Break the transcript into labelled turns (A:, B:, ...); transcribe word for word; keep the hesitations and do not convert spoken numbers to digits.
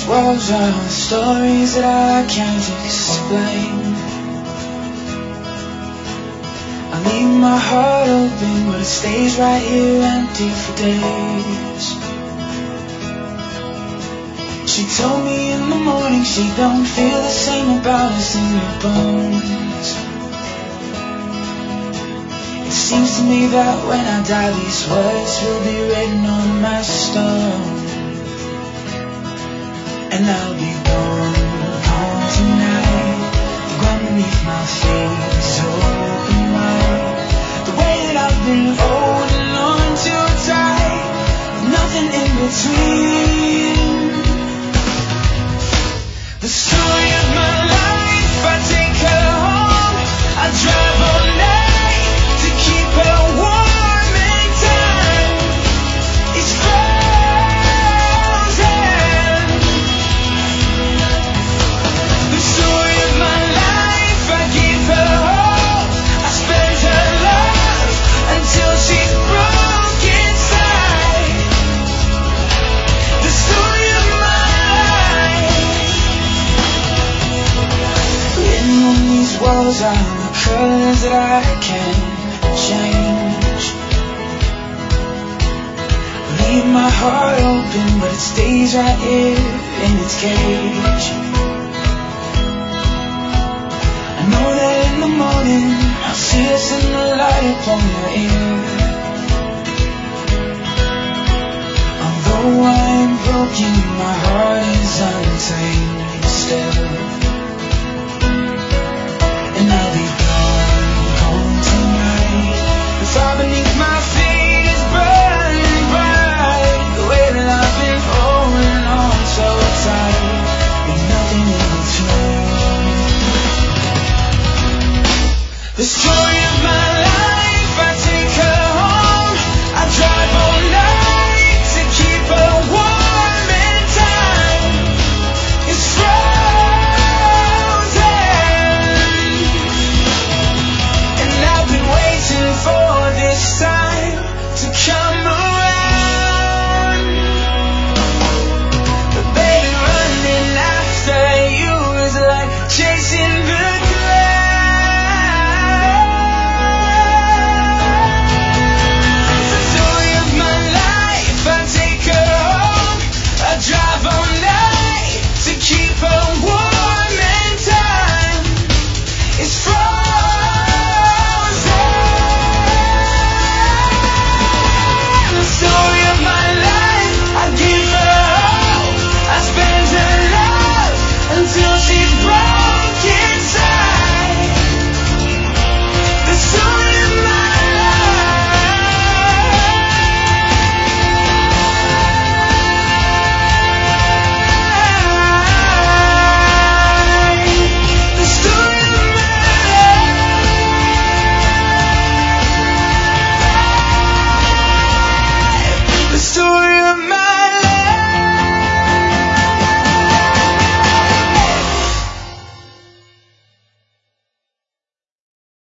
A: these walls are stories that I can't explain. I leave my heart open, but it stays right here empty for days. She told me in the morning she don't feel the same about us in your bones. It seems to me that when I die these words will be written on my stone. And I'll be gone, gone tonight. The ground beneath my feet is open wide. The way that I've been holding on too tight, nothing in between. The story of my life, I take her home. I drive all night to keep her warm in time. It's walls are the colors that I can't change. Leave my heart open, but it stays right here in its cage. I know that in the morning I'll see us in the light upon your ear. Although I'm broken, my heart is untamed still. And I'll be gone, gone tonight. The fire beneath my feet is burning bright. The way that I've been holding on so tight, with nothing in between. The story